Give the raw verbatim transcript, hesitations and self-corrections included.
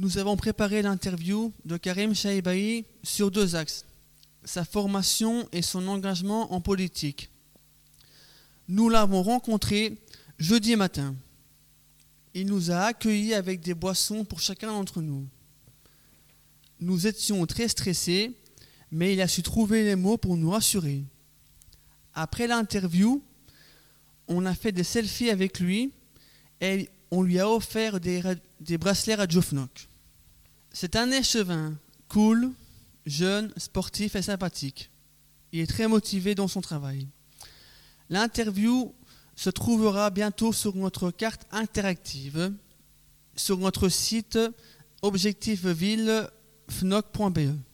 Nous avons préparé l'interview de Karim Chaibahi sur deux axes, sa formation et son engagement en politique. Nous l'avons rencontré jeudi matin. Il nous a accueillis avec des boissons pour chacun d'entre nous. Nous étions très stressés, mais il a su trouver les mots pour nous rassurer. Après l'interview, on a fait des selfies avec lui et on lui a offert des, des bracelets Radio Fnoc. C'est un échevin cool, jeune, sportif et sympathique. Il est très motivé dans son travail. L'interview se trouvera bientôt sur notre carte interactive, sur notre site objectif ville fnoc point b e.